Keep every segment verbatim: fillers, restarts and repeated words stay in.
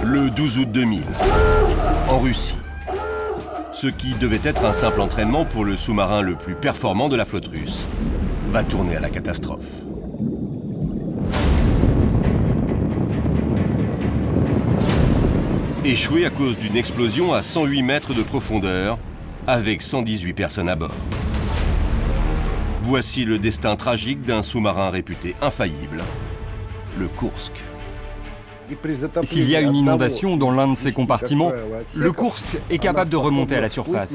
Le douze août deux mille, en Russie. Ce qui devait être un simple entraînement pour le sous-marin le plus performant de la flotte russe va tourner à la catastrophe. Échoué à cause d'une explosion à cent huit mètres de profondeur, avec cent dix-huit personnes à bord. Voici le destin tragique d'un sous-marin réputé infaillible, le Kursk. S'il y a une inondation dans l'un de ces compartiments, le Kursk est capable de remonter à la surface.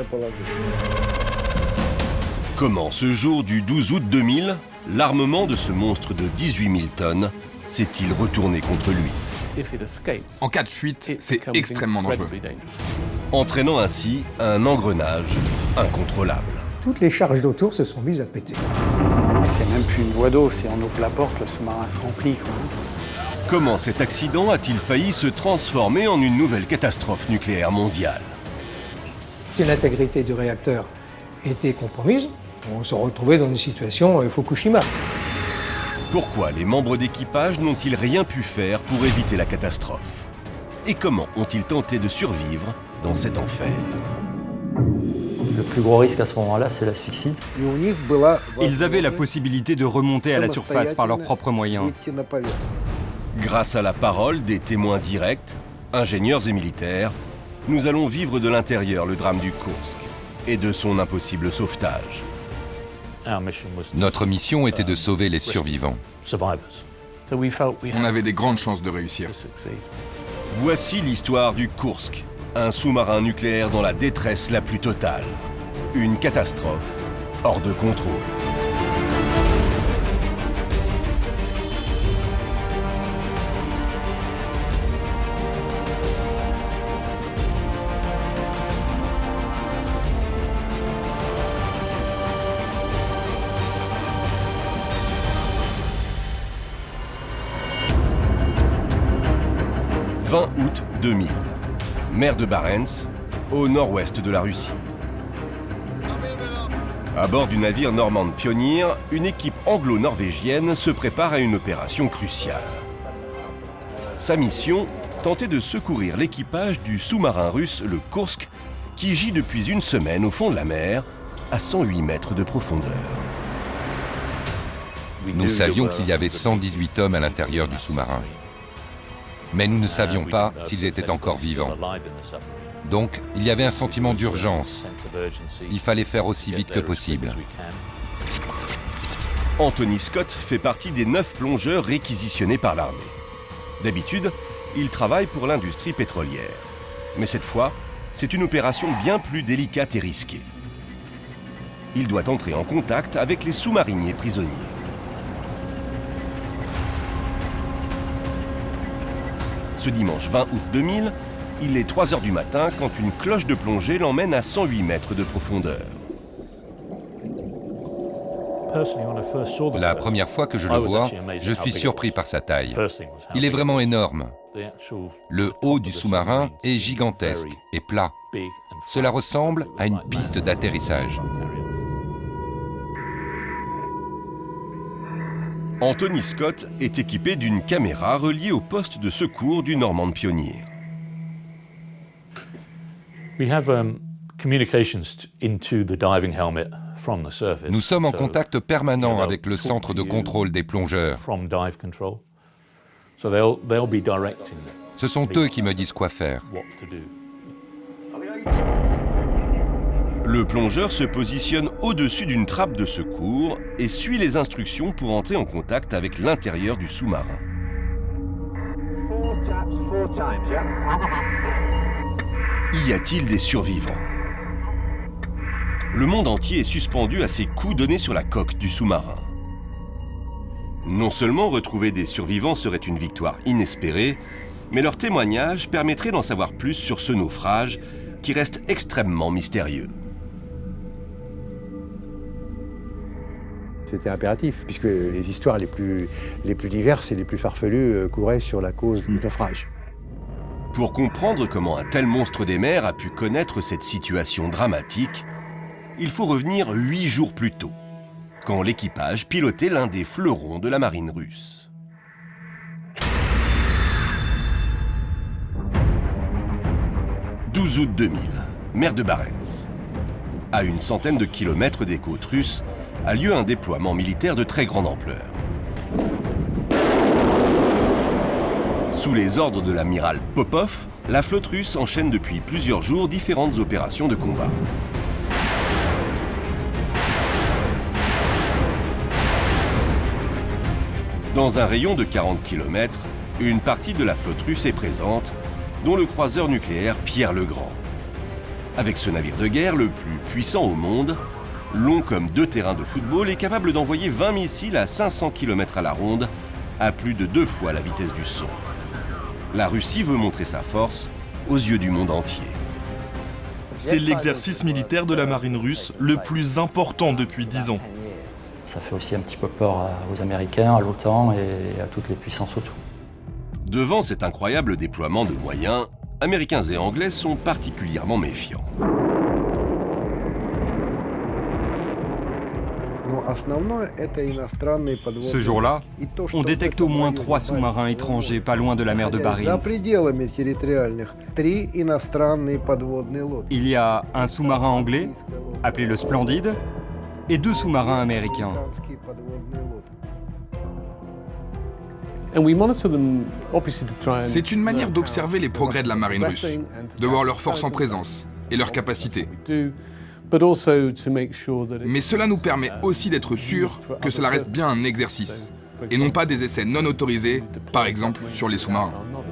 Comment, ce jour du douze août deux mille, l'armement de ce monstre de dix-huit mille tonnes s'est-il retourné contre lui? En cas de fuite, c'est extrêmement dangereux. Entraînant ainsi un engrenage incontrôlable. Toutes les charges d'autour se sont mises à péter. Mais c'est même plus une voie d'eau, si on ouvre la porte, le sous-marin se remplit, quoi. Comment cet accident a-t-il failli se transformer en une nouvelle catastrophe nucléaire mondiale? Si l'intégrité du réacteur était compromise, on se retrouvait dans une situation euh, Fukushima. Pourquoi les membres d'équipage n'ont-ils rien pu faire pour éviter la catastrophe? Et comment ont-ils tenté de survivre dans cet enfer? Le plus gros risque à ce moment-là, c'est l'asphyxie. Ils avaient la possibilité de remonter à la surface par leurs propres moyens. Grâce à la parole des témoins directs, ingénieurs et militaires, nous allons vivre de l'intérieur le drame du Kursk et de son impossible sauvetage. Notre mission était de sauver les survivants. On avait des grandes chances de réussir. Voici l'histoire du Kursk, un sous-marin nucléaire dans la détresse la plus totale. Une catastrophe hors de contrôle. vingt août deux mille, mer de Barents, au nord-ouest de la Russie. À bord du navire Normand Pioneer, une équipe anglo-norvégienne se prépare à une opération cruciale. Sa mission, tenter de secourir l'équipage du sous-marin russe, le Kursk, qui gît depuis une semaine au fond de la mer, à cent huit mètres de profondeur. Nous savions qu'il y avait cent dix-huit hommes à l'intérieur du sous-marin. Mais nous ne savions pas s'ils étaient encore vivants. Donc, il y avait un sentiment d'urgence. Il fallait faire aussi vite que possible. Anthony Scott fait partie des neuf plongeurs réquisitionnés par l'armée. D'habitude, il travaille pour l'industrie pétrolière. Mais cette fois, c'est une opération bien plus délicate et risquée. Il doit entrer en contact avec les sous-mariniers prisonniers. Ce dimanche vingt août deux mille, il est trois heures du matin quand une cloche de plongée l'emmène à cent huit mètres de profondeur. La première fois que je le vois, je suis surpris par sa taille. Il est vraiment énorme. Le haut du sous-marin est gigantesque et plat. Cela ressemble à une piste d'atterrissage. Anthony Scott est équipé d'une caméra reliée au poste de secours du Normand Pioneer. Nous sommes en contact permanent avec le centre de contrôle des plongeurs. Ce sont eux qui me disent quoi faire. Le plongeur se positionne au-dessus d'une trappe de secours et suit les instructions pour entrer en contact avec l'intérieur du sous-marin. Y a-t-il des survivants? Le monde entier est suspendu à ces coups donnés sur la coque du sous-marin. Non seulement retrouver des survivants serait une victoire inespérée, mais leur témoignage permettrait d'en savoir plus sur ce naufrage qui reste extrêmement mystérieux. C'était impératif, puisque les histoires les plus, les plus diverses et les plus farfelues euh, couraient sur la cause du naufrage. Pour comprendre comment un tel monstre des mers a pu connaître cette situation dramatique, il faut revenir huit jours plus tôt, quand l'équipage pilotait l'un des fleurons de la marine russe. douze août deux mille, mer de Barents. À une centaine de kilomètres des côtes russes, a lieu un déploiement militaire de très grande ampleur. Sous les ordres de l'amiral Popov, la flotte russe enchaîne depuis plusieurs jours différentes opérations de combat. Dans un rayon de quarante kilomètres, une partie de la flotte russe est présente, dont le croiseur nucléaire Pierre le Grand. Avec ce navire de guerre le plus puissant au monde, long comme deux terrains de football, est capable d'envoyer vingt missiles à cinq cents kilomètres à la ronde, à plus de deux fois la vitesse du son. La Russie veut montrer sa force aux yeux du monde entier. C'est l'exercice militaire de la marine russe le plus important depuis dix ans. Ça fait aussi un petit peu peur aux Américains, à l'OTAN et à toutes les puissances autour. Devant cet incroyable déploiement de moyens, Américains et Anglais sont particulièrement méfiants. Ce jour-là, on détecte au moins trois sous-marins étrangers pas loin de la mer de Barents. Il y a un sous-marin anglais, appelé le Splendide, et deux sous-marins américains. C'est une manière d'observer les progrès de la marine russe, de voir leurs forces en présence et leurs capacités. Mais cela nous permet aussi d'être sûrs que cela reste bien un exercice, et non pas des essais non autorisés, par exemple sur les sous-marins.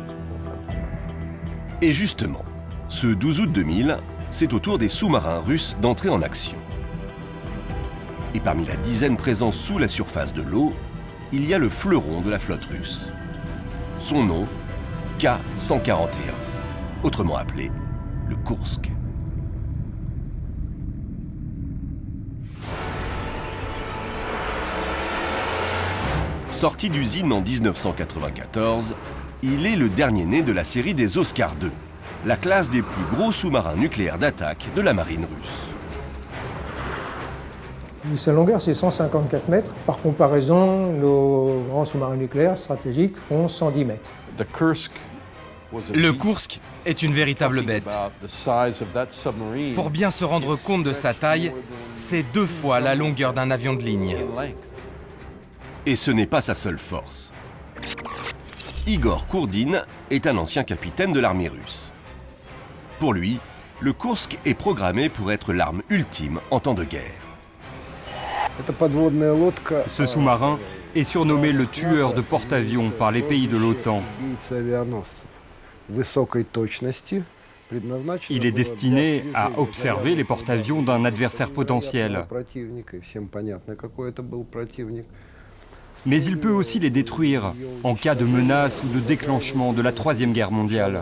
Et justement, ce douze août deux mille, c'est au tour des sous-marins russes d'entrer en action. Et parmi la dizaine présents sous la surface de l'eau, il y a le fleuron de la flotte russe. Son nom, K cent quarante et un, autrement appelé le Koursk. Sorti d'usine en mille neuf cent quatre-vingt-quatorze, il est le dernier né de la série des Oscar deux, la classe des plus gros sous-marins nucléaires d'attaque de la marine russe. Sa longueur, c'est cent cinquante-quatre mètres. Par comparaison, nos grands sous-marins nucléaires stratégiques font cent dix mètres. Le Koursk est une véritable bête. Pour bien se rendre compte de sa taille, c'est deux fois la longueur d'un avion de ligne. Et ce n'est pas sa seule force. Igor Kourdin est un ancien capitaine de l'armée russe. Pour lui, le Koursk est programmé pour être l'arme ultime en temps de guerre. Ce sous-marin est surnommé le tueur de porte-avions par les pays de l'OTAN. Il est destiné à observer les porte-avions d'un adversaire potentiel. Mais il peut aussi les détruire en cas de menace ou de déclenchement de la Troisième Guerre mondiale.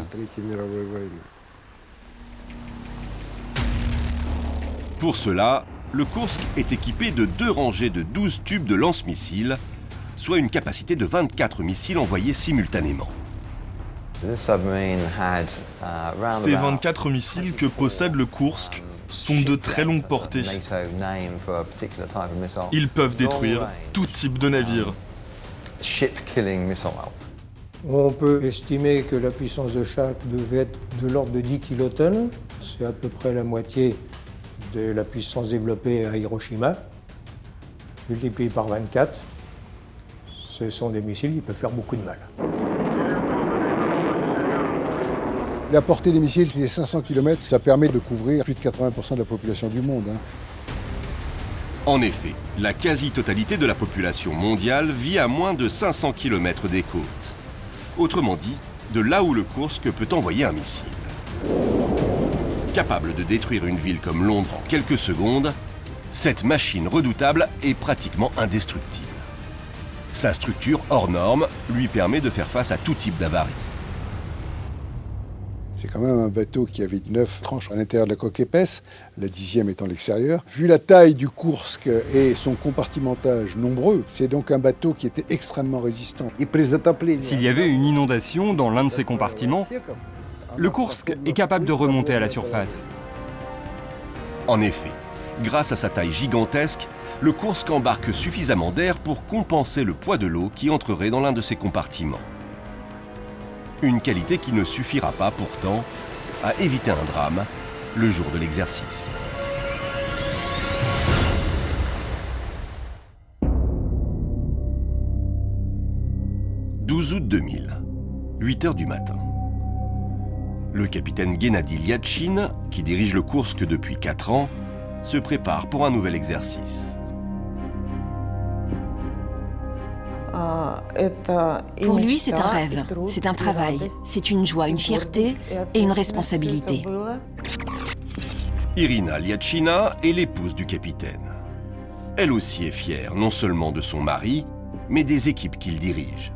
Pour cela, le Koursk est équipé de deux rangées de douze tubes de lance-missiles, soit une capacité de vingt-quatre missiles envoyés simultanément. Ces vingt-quatre missiles que possède le Koursk sont de très longue portée. Ils peuvent détruire tout type de navire. On peut estimer que la puissance de chaque devait être de l'ordre de dix kilotonnes. C'est à peu près la moitié de la puissance développée à Hiroshima, multiplié par vingt-quatre. Ce sont des missiles qui peuvent faire beaucoup de mal. La portée des missiles qui est cinq cents kilomètres, ça permet de couvrir plus de quatre-vingts pour cent de la population du monde. Hein. En effet, la quasi-totalité de la population mondiale vit à moins de cinq cents kilomètres des côtes. Autrement dit, de là où le Koursk peut envoyer un missile. Capable de détruire une ville comme Londres en quelques secondes, cette machine redoutable est pratiquement indestructible. Sa structure hors norme lui permet de faire face à tout type d'avarie. C'est quand même un bateau qui avait neuf tranches à l'intérieur de la coque épaisse, la dixième étant l'extérieur. Vu la taille du Koursk et son compartimentage nombreux, c'est donc un bateau qui était extrêmement résistant. S'il y avait une inondation dans l'un de ses compartiments, le Koursk est capable de remonter à la surface. En effet, grâce à sa taille gigantesque, le Koursk embarque suffisamment d'air pour compenser le poids de l'eau qui entrerait dans l'un de ses compartiments. Une qualité qui ne suffira pas pourtant à éviter un drame le jour de l'exercice. douze août deux mille, huit heures du matin. Le capitaine Guennadi Liatchine, qui dirige le Koursk depuis quatre ans, se prépare pour un nouvel exercice. Pour lui, c'est un rêve, c'est un travail, c'est une joie, une fierté et une responsabilité. Irina Liatchina est l'épouse du capitaine. Elle aussi est fière, non seulement de son mari, mais des équipes qu'il dirige.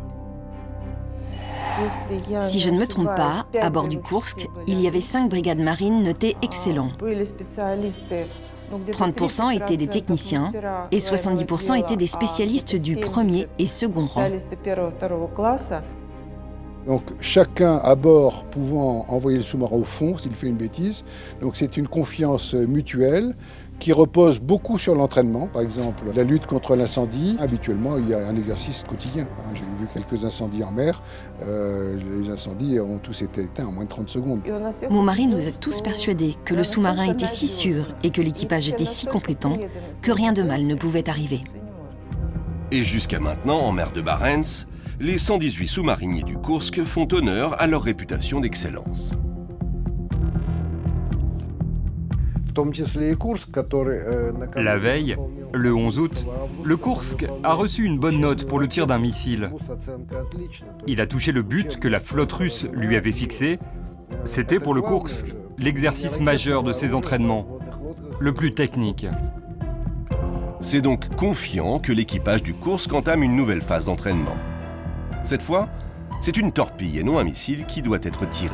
Si je ne me trompe pas, à bord du Koursk, il y avait cinq brigades marines notées excellents. trente pour cent étaient des techniciens et soixante-dix pour cent étaient des spécialistes du premier et second rang. Donc chacun à bord pouvant envoyer le sous-marin au fond s'il fait une bêtise. Donc c'est une confiance mutuelle qui repose beaucoup sur l'entraînement. Par exemple, la lutte contre l'incendie, habituellement il y a un exercice quotidien. J'ai vu quelques incendies en mer, euh, les incendies ont tous été éteints en moins de trente secondes. Mon mari nous a tous persuadés que le sous-marin était si sûr et que l'équipage était si compétent que rien de mal ne pouvait arriver. Et jusqu'à maintenant, en mer de Barents, les cent dix-huit sous-mariniers du Koursk font honneur à leur réputation d'excellence. La veille, le onze août, le Koursk a reçu une bonne note pour le tir d'un missile. Il a touché le but que la flotte russe lui avait fixé. C'était pour le Koursk l'exercice majeur de ses entraînements, le plus technique. C'est donc confiant que l'équipage du Koursk entame une nouvelle phase d'entraînement. Cette fois, c'est une torpille et non un missile qui doit être tiré.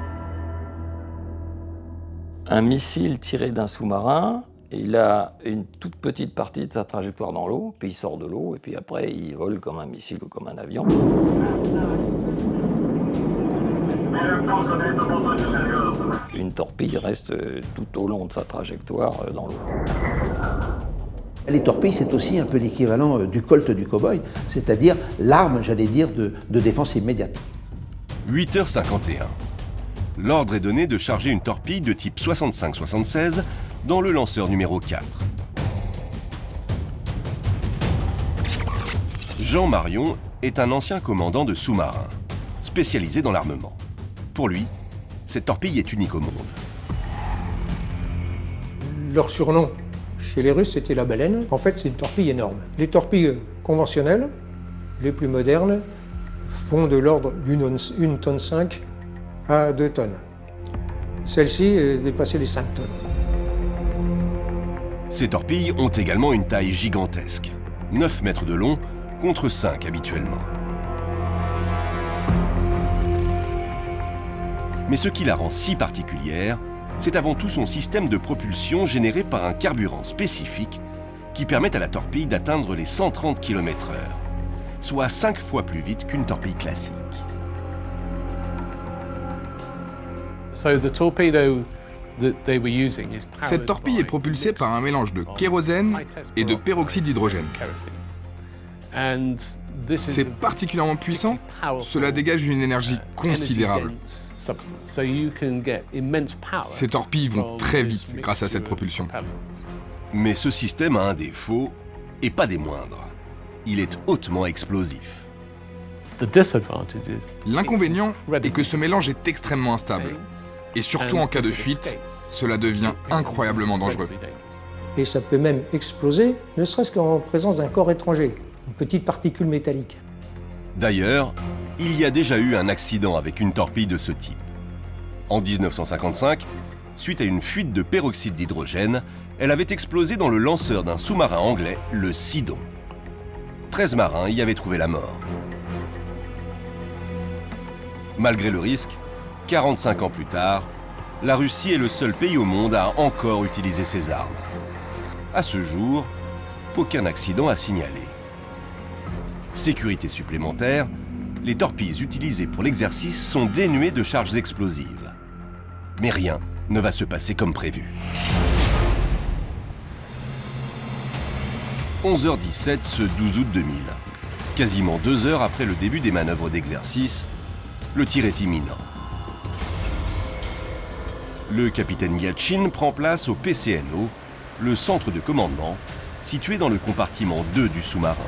Un missile tiré d'un sous-marin, il a une toute petite partie de sa trajectoire dans l'eau, puis il sort de l'eau, et puis après il vole comme un missile ou comme un avion. Une torpille reste tout au long de sa trajectoire dans l'eau. Les torpilles, c'est aussi un peu l'équivalent du Colt du cow-boy, c'est-à-dire l'arme, j'allais dire, de, de défense immédiate. huit heures cinquante et un. L'ordre est donné de charger une torpille de type soixante-cinq soixante-seize dans le lanceur numéro quatre. Jean Marion est un ancien commandant de sous-marin, spécialisé dans l'armement. Pour lui, cette torpille est unique au monde. Leur surnom chez les Russes, c'était la baleine. En fait, c'est une torpille énorme. Les torpilles conventionnelles, les plus modernes, font de l'ordre d'une une tonne cinq à deux tonnes. Celle-ci dépassait les cinq tonnes. Ces torpilles ont également une taille gigantesque, neuf mètres de long contre cinq habituellement. Mais ce qui la rend si particulière, c'est avant tout son système de propulsion généré par un carburant spécifique qui permet à la torpille d'atteindre les cent trente kilomètres heure, soit cinq fois plus vite qu'une torpille classique. Cette torpille est propulsée par un mélange de kérosène et de peroxyde d'hydrogène. C'est particulièrement puissant, cela dégage une énergie considérable. Ces torpilles vont très vite grâce à cette propulsion. Mais ce système a un défaut, et pas des moindres. Il est hautement explosif. L'inconvénient est que ce mélange est extrêmement instable. Et surtout en cas de fuite, cela devient incroyablement dangereux. Et ça peut même exploser, ne serait-ce qu'en présence d'un corps étranger, une petite particule métallique. D'ailleurs, il y a déjà eu un accident avec une torpille de ce type. En mille neuf cent cinquante-cinq, suite à une fuite de peroxyde d'hydrogène, elle avait explosé dans le lanceur d'un sous-marin anglais, le Sidon. treize marins y avaient trouvé la mort. Malgré le risque, quarante-cinq ans plus tard, la Russie est le seul pays au monde à encore utiliser ces armes. À ce jour, aucun accident à signaler. Sécurité supplémentaire, les torpilles utilisées pour l'exercice sont dénuées de charges explosives. Mais rien ne va se passer comme prévu. onze heures dix-sept ce douze août deux mille. Quasiment deux heures après le début des manœuvres d'exercice, le tir est imminent. Le capitaine Yatchin prend place au P C N O, le centre de commandement, situé dans le compartiment deux du sous-marin.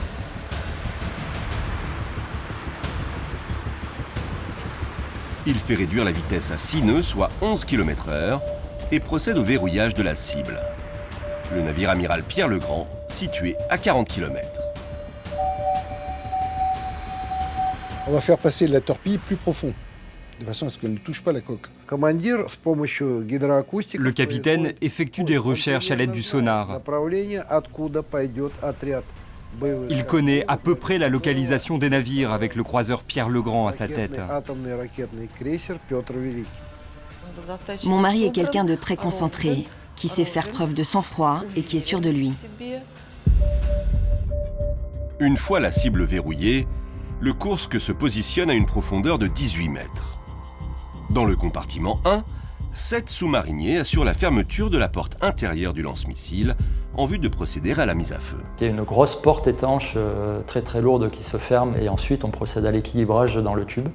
Il fait réduire la vitesse à six nœuds, soit onze kilomètres heure, et procède au verrouillage de la cible. Le navire amiral Pierre le Grand, situé à quarante kilomètres. On va faire passer la torpille plus profond, de façon à ce qu'elle ne touche pas la coque. Le capitaine effectue des recherches à l'aide du sonar. Il connaît à peu près la localisation des navires avec le croiseur Pierre le Grand à sa tête. Mon mari est quelqu'un de très concentré, qui sait faire preuve de sang-froid et qui est sûr de lui. Une fois la cible verrouillée, le Kursk se positionne à une profondeur de dix-huit mètres. Dans le compartiment un, sept sous-mariniers assurent la fermeture de la porte intérieure du lance-missile en vue de procéder à la mise à feu. Il y a une grosse porte étanche euh, très très lourde qui se ferme et ensuite on procède à l'équilibrage dans le tube.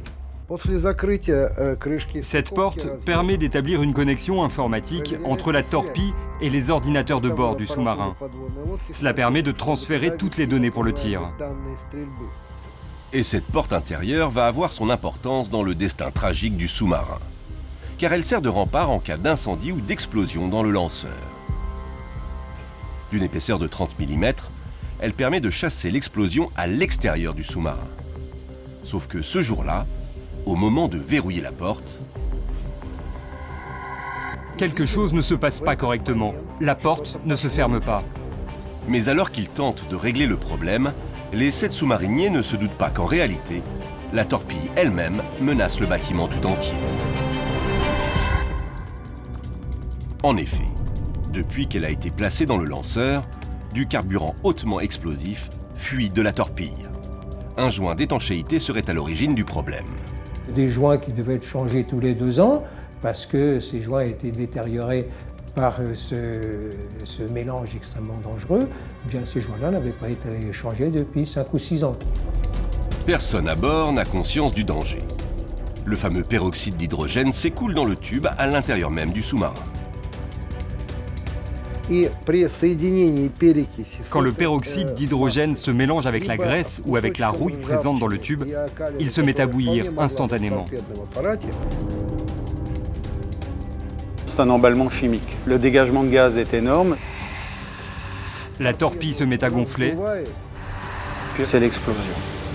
Cette porte permet d'établir une connexion informatique entre la torpille et les ordinateurs de bord du sous-marin. Cela permet de transférer toutes les données pour le tir. Et cette porte intérieure va avoir son importance dans le destin tragique du sous-marin, car elle sert de rempart en cas d'incendie ou d'explosion dans le lanceur. D'une épaisseur de trente millimètres, elle permet de chasser l'explosion à l'extérieur du sous-marin. Sauf que ce jour-là, au moment de verrouiller la porte, quelque chose ne se passe pas correctement. La porte ne se ferme pas. Mais alors qu'ils tentent de régler le problème, les sept sous-mariniers ne se doutent pas qu'en réalité, la torpille elle-même menace le bâtiment tout entier. En effet, depuis qu'elle a été placée dans le lanceur, du carburant hautement explosif fuit de la torpille. Un joint d'étanchéité serait à l'origine du problème. Des joints qui devaient être changés tous les deux ans parce que ces joints étaient détériorés par ce, ce mélange extrêmement dangereux. Eh bien, ces joints-là n'avaient pas été changés depuis cinq ou six ans. Personne à bord n'a conscience du danger. Le fameux peroxyde d'hydrogène s'écoule dans le tube à l'intérieur même du sous-marin. Quand le peroxyde d'hydrogène se mélange avec la graisse ou avec la rouille présente dans le tube, il se met à bouillir instantanément. C'est un emballement chimique. Le dégagement de gaz est énorme. La torpille se met à gonfler. Puis c'est l'explosion.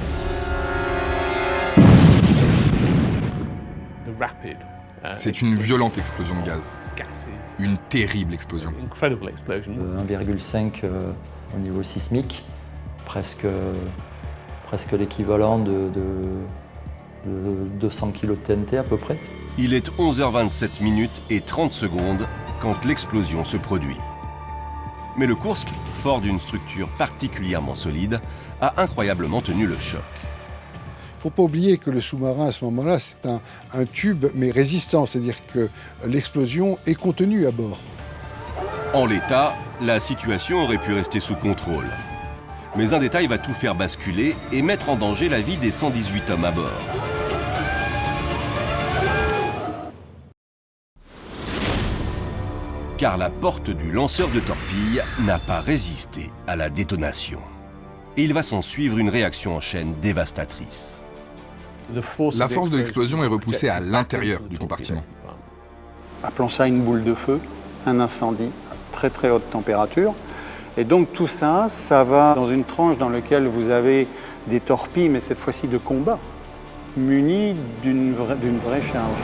C'est une violente explosion de gaz. Une terrible explosion. un virgule cinq euh, au niveau sismique, presque, presque l'équivalent de, de, de deux cents kilos de T N T à peu près. Il est onze heures vingt-sept minutes et trente secondes quand l'explosion se produit. Mais le Kursk, fort d'une structure particulièrement solide, a incroyablement tenu le choc. Il ne faut pas oublier que le sous-marin, à ce moment-là, c'est un, un tube, mais résistant, c'est-à-dire que l'explosion est contenue à bord. En l'état, la situation aurait pu rester sous contrôle. Mais un détail va tout faire basculer et mettre en danger la vie des cent dix-huit hommes à bord. Car la porte du lanceur de torpille n'a pas résisté à la détonation. Et il va s'en suivre une réaction en chaîne dévastatrice. La force de l'explosion est repoussée à l'intérieur du compartiment. Appelons ça une boule de feu, un incendie, très très haute température. Et donc tout ça, ça va dans une tranche dans laquelle vous avez des torpilles, mais cette fois-ci de combat, munies d'une vraie, d'une vraie charge.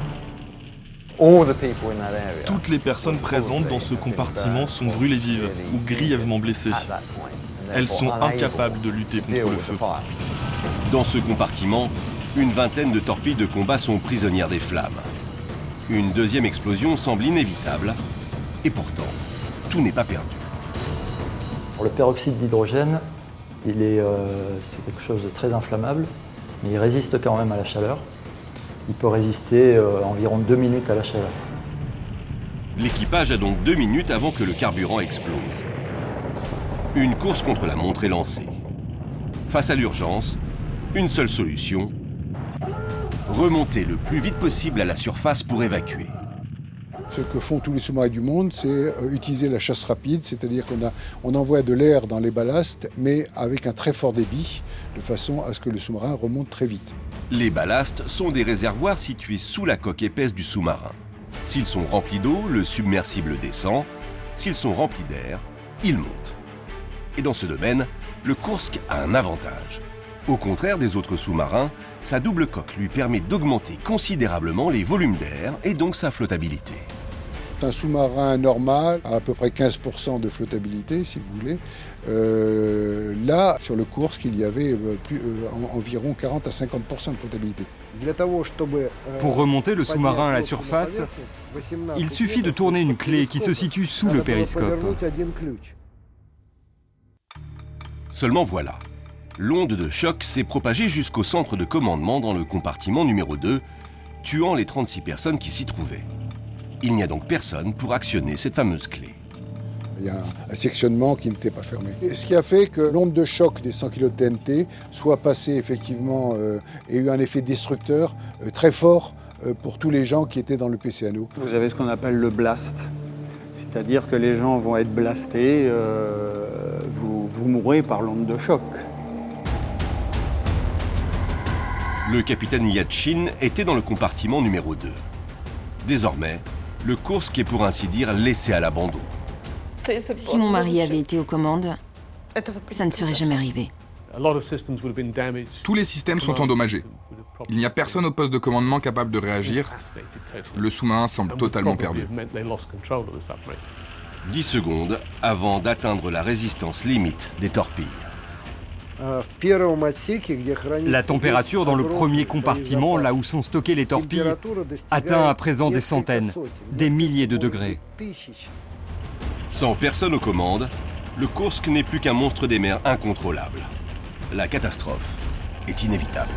Toutes les personnes présentes dans ce compartiment sont brûlées vives ou grièvement blessées. Elles sont incapables de lutter contre le feu. Dans ce compartiment, une vingtaine de torpilles de combat sont prisonnières des flammes. Une deuxième explosion semble inévitable, et pourtant, tout n'est pas perdu. Le peroxyde d'hydrogène, il est, euh, c'est quelque chose de très inflammable, mais il résiste quand même à la chaleur. Il peut résister euh, environ deux minutes à la chaleur. L'équipage a donc deux minutes avant que le carburant explose. Une course contre la montre est lancée. Face à l'urgence, une seule solution, remonter le plus vite possible à la surface pour évacuer. Ce que font tous les sous-marins du monde, c'est euh, utiliser la chasse rapide, c'est-à-dire qu'on a, on envoie de l'air dans les ballasts, mais avec un très fort débit, de façon à ce que le sous-marin remonte très vite. Les ballasts sont des réservoirs situés sous la coque épaisse du sous-marin. S'ils sont remplis d'eau, le submersible descend. S'ils sont remplis d'air, il monte. Et dans ce domaine, le Kursk a un avantage. Au contraire des autres sous-marins, sa double coque lui permet d'augmenter considérablement les volumes d'air et donc sa flottabilité. Un sous-marin normal a à peu près quinze pour cent de flottabilité, si vous voulez. Euh, là, sur le Kursk, il y avait plus, euh, en, environ quarante à cinquante pour cent de flottabilité. Pour remonter le sous-marin à la surface, il suffit de tourner une clé qui se situe sous le périscope. Seulement voilà, l'onde de choc s'est propagée jusqu'au centre de commandement dans le compartiment numéro deux, tuant les trente-six personnes qui s'y trouvaient. Il n'y a donc personne pour actionner cette fameuse clé. Il y a un, un sectionnement qui n'était pas fermé. Et ce qui a fait que l'onde de choc des cent kilos de T N T soit passée effectivement euh, et eu un effet destructeur euh, très fort euh, pour tous les gens qui étaient dans le P C N O. Vous avez ce qu'on appelle le blast, c'est-à-dire que les gens vont être blastés, euh, vous, vous mourrez par l'onde de choc. Le capitaine Yatchin était dans le compartiment numéro deux. Désormais, le Kursk est pour ainsi dire laissé à l'abandon. Si mon mari avait été aux commandes, ça ne serait jamais arrivé. Tous les systèmes sont endommagés. Il n'y a personne au poste de commandement capable de réagir. Le sous-marin semble totalement perdu. Dix secondes avant d'atteindre la résistance limite des torpilles. La température dans le premier compartiment, là où sont stockées les torpilles, atteint à présent des centaines, des milliers de degrés. Sans personne aux commandes, le Kursk n'est plus qu'un monstre des mers incontrôlable. La catastrophe est inévitable.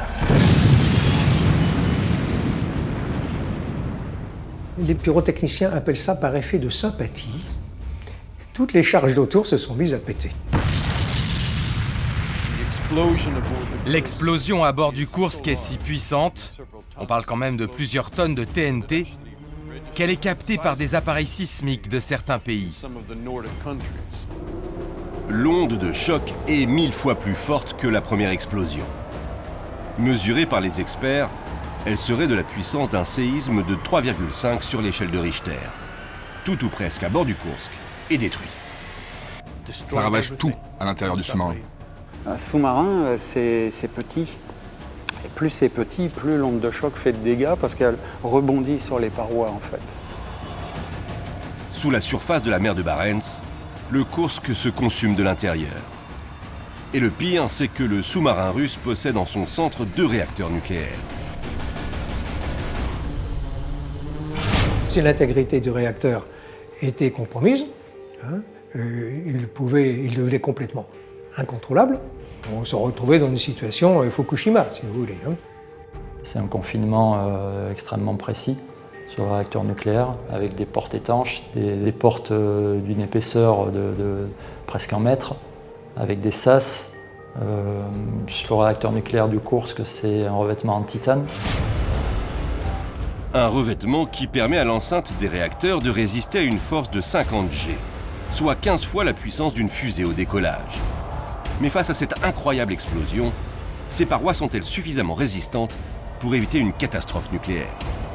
Les pyrotechniciens appellent ça par effet de sympathie. Toutes les charges d'autour se sont mises à péter. L'explosion à bord du Kursk est si puissante, on parle quand même de plusieurs tonnes de T N T, qu'elle est captée par des appareils sismiques de certains pays. L'onde de choc est mille fois plus forte que la première explosion. Mesurée par les experts, elle serait de la puissance d'un séisme de trois virgule cinq sur l'échelle de Richter. Tout ou presque à bord du Kursk est détruit. Ça ravage tout à l'intérieur du sous-marin. Un sous-marin, c'est petit. Et plus c'est petit, plus l'onde de choc fait de dégâts parce qu'elle rebondit sur les parois en fait. Sous la surface de la mer de Barents, le Kursk se consume de l'intérieur. Et le pire, c'est que le sous-marin russe possède en son centre deux réacteurs nucléaires. Si l'intégrité du réacteur était compromise, hein, euh, il, pouvait, il devenait complètement incontrôlable. On se retrouvait dans une situation Fukushima, si vous voulez. Hein. C'est un confinement euh, extrêmement précis sur le réacteur nucléaire, avec des portes étanches, des, des portes euh, d'une épaisseur de, de presque un mètre, avec des sas. Euh, sur le réacteur nucléaire du Kursk, c'est un revêtement en titane. Un revêtement qui permet à l'enceinte des réacteurs de résister à une force de cinquante G, soit quinze fois la puissance d'une fusée au décollage. Mais face à cette incroyable explosion, ces parois sont-elles suffisamment résistantes pour éviter une catastrophe nucléaire?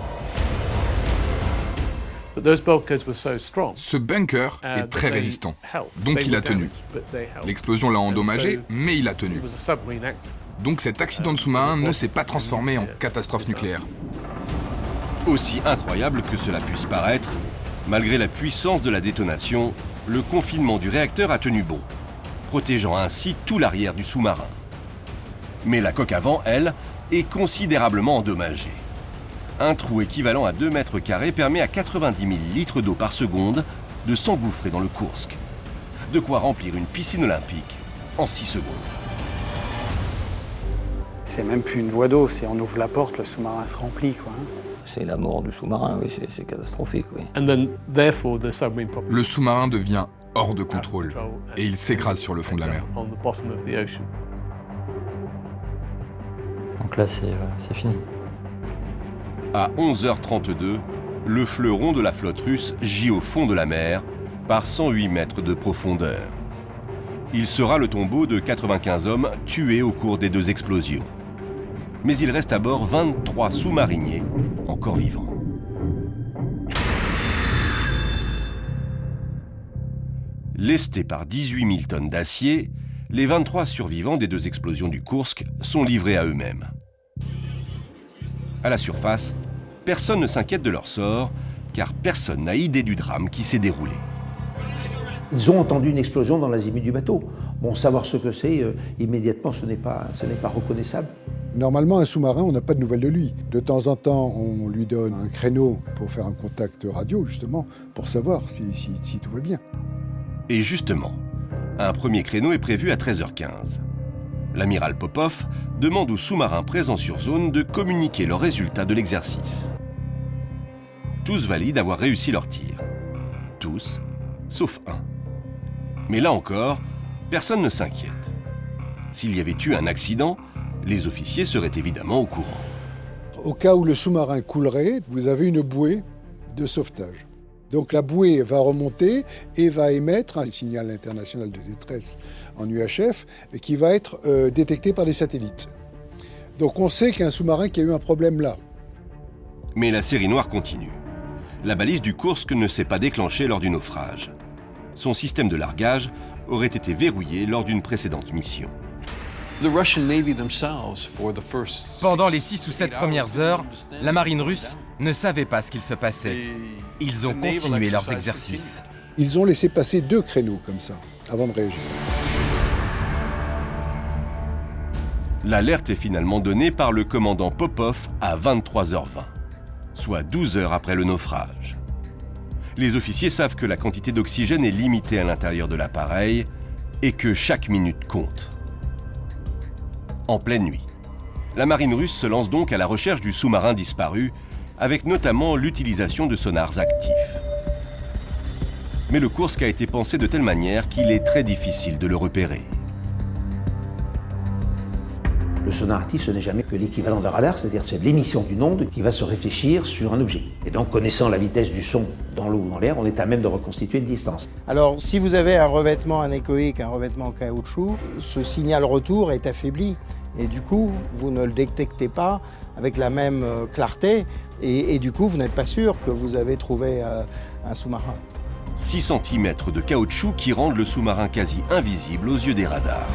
Ce bunker est très résistant, donc il a tenu. L'explosion l'a endommagé, mais il a tenu. Donc cet accident de sous-marin ne s'est pas transformé en catastrophe nucléaire. Aussi incroyable que cela puisse paraître, malgré la puissance de la détonation, le confinement du réacteur a tenu bon, protégeant ainsi tout l'arrière du sous-marin. Mais la coque avant, elle, est considérablement endommagée. Un trou équivalent à deux mètres carrés permet à quatre-vingt-dix mille litres d'eau par seconde de s'engouffrer dans le Kursk. De quoi remplir une piscine olympique en six secondes. C'est même plus une voie d'eau, c'est on ouvre la porte, le sous-marin se remplit, quoi. C'est la mort du sous-marin, oui, c'est catastrophique, oui. Le sous-marin devient hors de contrôle et il s'écrase sur le fond de la mer. Donc là, c'est euh, fini. À onze heures trente-deux, le fleuron de la flotte russe gît au fond de la mer, par cent huit mètres de profondeur. Il sera le tombeau de quatre-vingt-quinze hommes tués au cours des deux explosions. Mais il reste à bord vingt-trois sous-mariniers encore vivants. Lestés par dix-huit mille tonnes d'acier, les vingt-trois survivants des deux explosions du Koursk sont livrés à eux-mêmes. À la surface, personne ne s'inquiète de leur sort, car personne n'a idée du drame qui s'est déroulé. Ils ont entendu une explosion dans l'azimut du bateau. Bon, savoir ce que c'est, euh, immédiatement, ce n'est pas, ce n'est pas reconnaissable. Normalement, un sous-marin, on n'a pas de nouvelles de lui. De temps en temps, on lui donne un créneau pour faire un contact radio, justement, pour savoir si, si, si tout va bien. Et justement, un premier créneau est prévu à treize heures quinze. L'amiral Popov demande aux sous-marins présents sur zone de communiquer leurs résultats de l'exercice. Tous valident avoir réussi leur tir. Tous, sauf un. Mais là encore, personne ne s'inquiète. S'il y avait eu un accident, les officiers seraient évidemment au courant. Au cas où le sous-marin coulerait, vous avez une bouée de sauvetage. Donc la bouée va remonter et va émettre un signal international de détresse en U H F qui va être euh, détecté par des satellites. Donc on sait qu'il y a un sous-marin qui a eu un problème là. Mais la série noire continue. La balise du Koursk ne s'est pas déclenchée lors du naufrage. Son système de largage aurait été verrouillé lors d'une précédente mission. Pendant les six ou sept premières heures, la marine russe ne savait pas ce qu'il se passait. Ils ont continué leurs exercices. Ils ont laissé passer deux créneaux comme ça, avant de réagir. L'alerte est finalement donnée par le commandant Popov à vingt-trois heures vingt, soit douze heures après le naufrage. Les officiers savent que la quantité d'oxygène est limitée à l'intérieur de l'appareil et que chaque minute compte. En pleine nuit, la marine russe se lance donc à la recherche du sous-marin disparu, avec notamment l'utilisation de sonars actifs. Mais le Koursk a été pensé de telle manière qu'il est très difficile de le repérer. Le sonar actif, ce n'est jamais que l'équivalent d'un radar, c'est-à-dire c'est l'émission d'une onde qui va se réfléchir sur un objet. Et donc, connaissant la vitesse du son dans l'eau ou dans l'air, on est à même de reconstituer une distance. Alors, si vous avez un revêtement anéchoïque, un revêtement en caoutchouc, ce signal retour est affaibli. Et du coup, vous ne le détectez pas avec la même clarté. Et, et du coup, vous n'êtes pas sûr que vous avez trouvé euh, un sous-marin. six centimètres de caoutchouc qui rendent le sous-marin quasi invisible aux yeux des radars.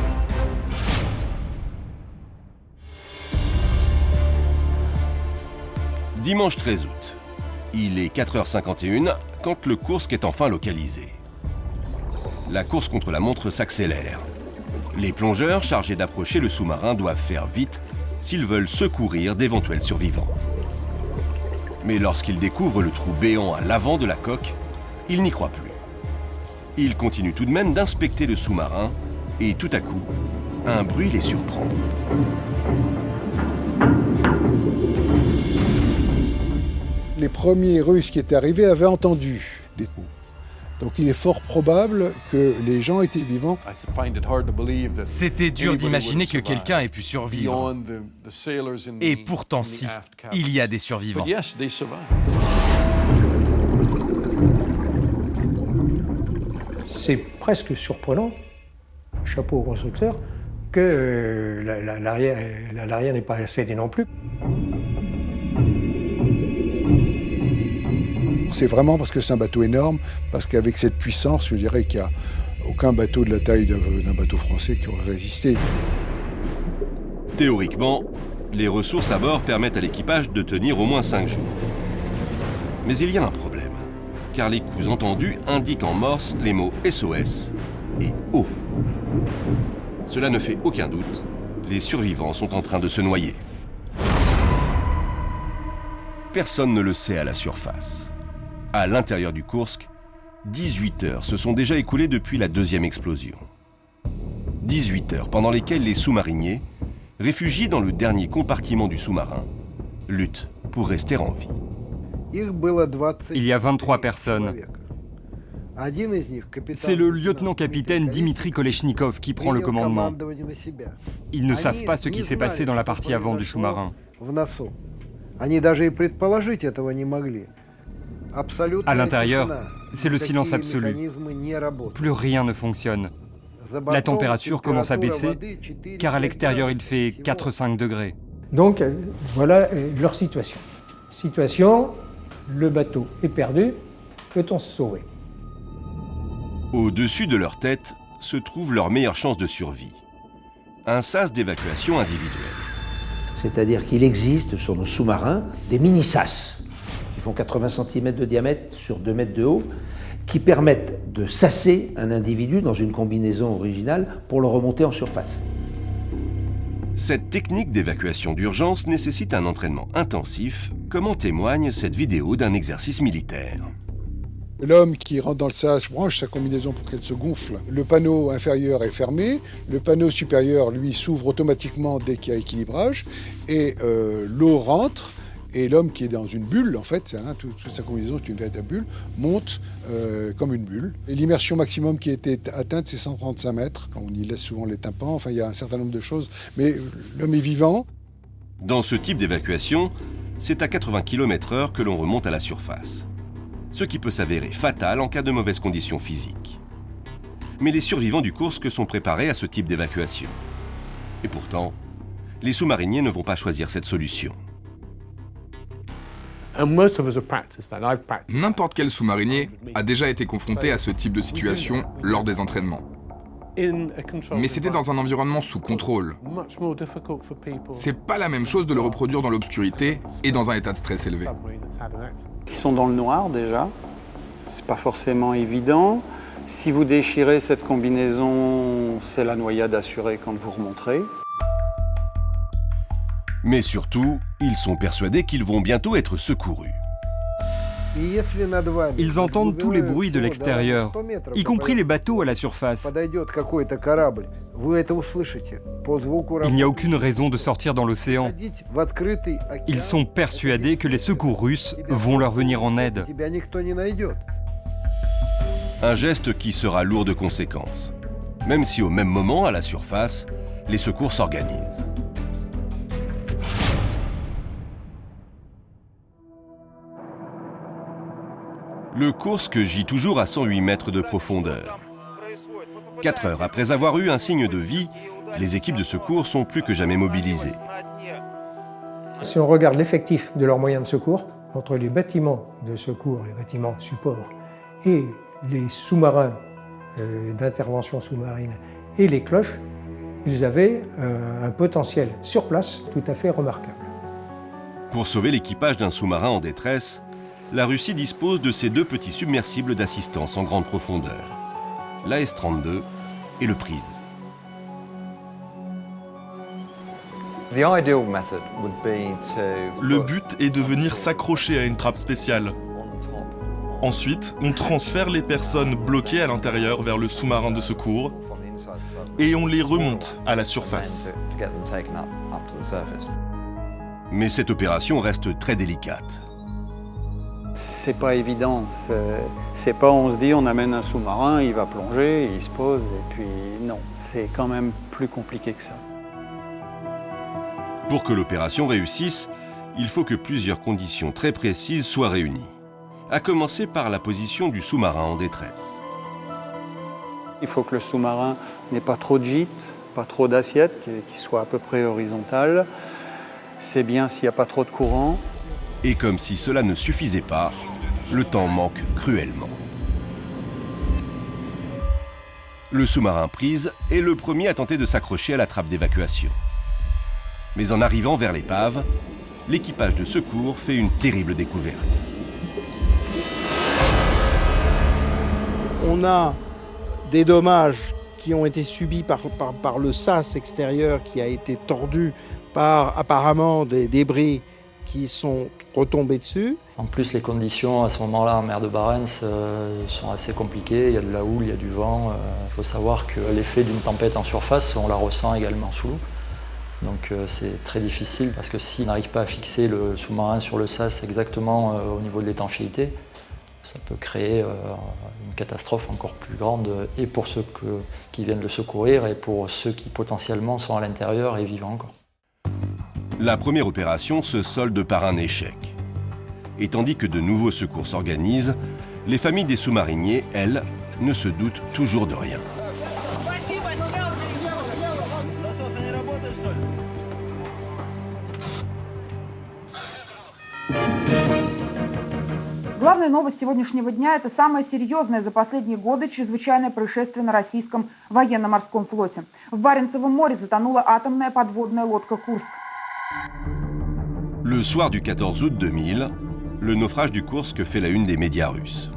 Dimanche treize août. Il est quatre heures cinquante et une quand le Koursk est enfin localisé. La course contre la montre s'accélère. Les plongeurs chargés d'approcher le sous-marin doivent faire vite s'ils veulent secourir d'éventuels survivants. Mais lorsqu'ils découvrent le trou béant à l'avant de la coque, ils n'y croient plus. Ils continuent tout de même d'inspecter le sous-marin et tout à coup, un bruit les surprend. Les premiers Russes qui étaient arrivés avaient entendu des coups. Donc il est fort probable que les gens étaient vivants. C'était dur d'imaginer que quelqu'un ait pu survivre. Et pourtant si, il y a des survivants. C'est presque surprenant, chapeau au constructeur, que euh, la, la, l'arrière, la, l'arrière n'ait pas cédé non plus. C'est vraiment parce que c'est un bateau énorme, parce qu'avec cette puissance, je dirais qu'il n'y a aucun bateau de la taille d'un, d'un bateau français qui aurait résisté. Théoriquement, les ressources à bord permettent à l'équipage de tenir au moins cinq jours. Mais il y a un problème, car les coups entendus indiquent en morse les mots S O S et eau. Cela ne fait aucun doute, les survivants sont en train de se noyer. Personne ne le sait à la surface. À l'intérieur du Koursk, dix-huit heures se sont déjà écoulées depuis la deuxième explosion. dix-huit heures pendant lesquelles les sous-mariniers, réfugiés dans le dernier compartiment du sous-marin, luttent pour rester en vie. Il y a vingt-trois personnes. C'est le lieutenant-capitaine Dimitri Koleshnikov qui prend le commandement. Ils ne savent pas ce qui s'est passé dans la partie avant du sous-marin. À l'intérieur, c'est le silence absolu. Plus rien ne fonctionne. La température commence à baisser, car à l'extérieur il fait quatre à cinq degrés. Donc voilà leur situation. Situation, le bateau est perdu, peut-on se sauver? Au-dessus de leur tête se trouve leur meilleure chance de survie. Un sas d'évacuation individuel. C'est-à-dire qu'il existe sur nos sous-marins des mini-sas qui font quatre-vingts centimètres de diamètre sur deux mètres de haut, qui permettent de sasser un individu dans une combinaison originale pour le remonter en surface. Cette technique d'évacuation d'urgence nécessite un entraînement intensif, comme en témoigne cette vidéo d'un exercice militaire. L'homme qui rentre dans le sas branche sa combinaison pour qu'elle se gonfle. Le panneau inférieur est fermé, le panneau supérieur, lui, s'ouvre automatiquement dès qu'il y a équilibrage, et euh, l'eau rentre, et l'homme qui est dans une bulle, en fait, hein, toute, toute sa combinaison est une véritable bulle, monte euh, comme une bulle. Et l'immersion maximum qui a été atteinte, c'est cent trente-cinq mètres. On y laisse souvent les tympans, enfin, il y a un certain nombre de choses, mais l'homme est vivant. Dans ce type d'évacuation, c'est à quatre-vingts kilomètres heure que l'on remonte à la surface. Ce qui peut s'avérer fatal en cas de mauvaises conditions physiques. Mais les survivants du Kursk sont préparés à ce type d'évacuation. Et pourtant, les sous-mariniers ne vont pas choisir cette solution. N'importe quel sous-marinier a déjà été confronté à ce type de situation lors des entraînements. Mais c'était dans un environnement sous contrôle. C'est pas la même chose de le reproduire dans l'obscurité et dans un état de stress élevé. Ils sont dans le noir déjà, c'est pas forcément évident. Si vous déchirez cette combinaison, c'est la noyade assurée quand vous remonterez. Mais surtout, ils sont persuadés qu'ils vont bientôt être secourus. Ils entendent tous les bruits de l'extérieur, y compris les bateaux à la surface. Il n'y a aucune raison de sortir dans l'océan. Ils sont persuadés que les secours russes vont leur venir en aide. Un geste qui sera lourd de conséquences, même si au même moment, à la surface, les secours s'organisent. Le Kursk gît toujours à cent huit mètres de profondeur. Quatre heures après avoir eu un signe de vie, les équipes de secours sont plus que jamais mobilisées. Si on regarde l'effectif de leurs moyens de secours, entre les bâtiments de secours, les bâtiments supports, et les sous-marins euh, d'intervention sous-marine et les cloches, ils avaient euh, un potentiel sur place tout à fait remarquable. Pour sauver l'équipage d'un sous-marin en détresse, la Russie dispose de ces deux petits submersibles d'assistance en grande profondeur, l'A S trente-deux et le Prise. Le but est de venir s'accrocher à une trappe spéciale. Ensuite, on transfère les personnes bloquées à l'intérieur vers le sous-marin de secours et on les remonte à la surface. Mais cette opération reste très délicate. C'est pas évident, c'est pas on se dit on amène un sous-marin, il va plonger, il se pose, et puis non, c'est quand même plus compliqué que ça. Pour que l'opération réussisse, il faut que plusieurs conditions très précises soient réunies, à commencer par la position du sous-marin en détresse. Il faut que le sous-marin n'ait pas trop de gîte, pas trop d'assiettes, qu'il soit à peu près horizontal. C'est bien s'il n'y a pas trop de courant. Et comme si cela ne suffisait pas, le temps manque cruellement. Le sous-marin Prise est le premier à tenter de s'accrocher à la trappe d'évacuation. Mais en arrivant vers l'épave, l'équipage de secours fait une terrible découverte. On a des dommages qui ont été subis par, par, par le sas extérieur qui a été tordu par apparemment des débris qui sont retombés dessus. En plus, les conditions à ce moment-là en mer de Barents euh, sont assez compliquées. Il y a de la houle, il y a du vent. Il euh, faut savoir que l'effet d'une tempête en surface, on la ressent également sous l'eau. Donc euh, c'est très difficile parce que s'il n'arrive pas à fixer le sous-marin sur le sas exactement euh, au niveau de l'étanchéité, ça peut créer euh, une catastrophe encore plus grande et pour ceux que, qui viennent le secourir et pour ceux qui potentiellement sont à l'intérieur et vivants encore. La première opération se solde par un échec. Et tandis que de nouveaux secours s'organisent, les familles des sous-mariniers, elles, ne se doutent toujours de rien. Главная новость сегодняшнего дня – это самое серьезное за последние годы чрезвычайное происшествие на российском военно-морском флоте. В Баренцевом море затонула атомная подводная лодка «Курск». Le soir du quatorze août deux mille, le naufrage du Kursk fait la une des médias russes.